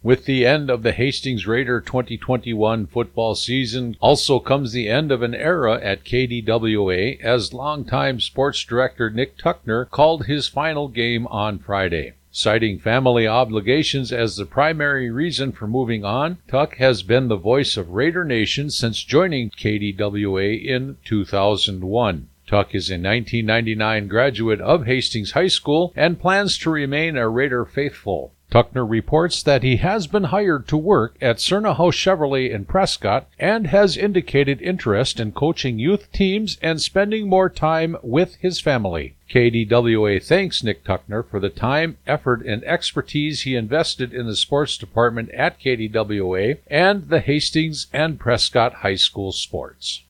With the end of the Hastings Raider 2021 football season also comes the end of an era at KDWA, as longtime sports director Nick Tuckner called his final game on Friday. Citing family obligations as the primary reason for moving on, Tuck has been the voice of Raider Nation since joining KDWA in 2001. Tuck is a 1999 graduate of Hastings High School and plans to remain a Raider faithful. Tuckner reports that he has been hired to work at Cerna House Chevrolet in Prescott and has indicated interest in coaching youth teams and spending more time with his family. KDWA thanks Nick Tuckner for the time, effort, and expertise he invested in the sports department at KDWA and the Hastings and Prescott High School sports.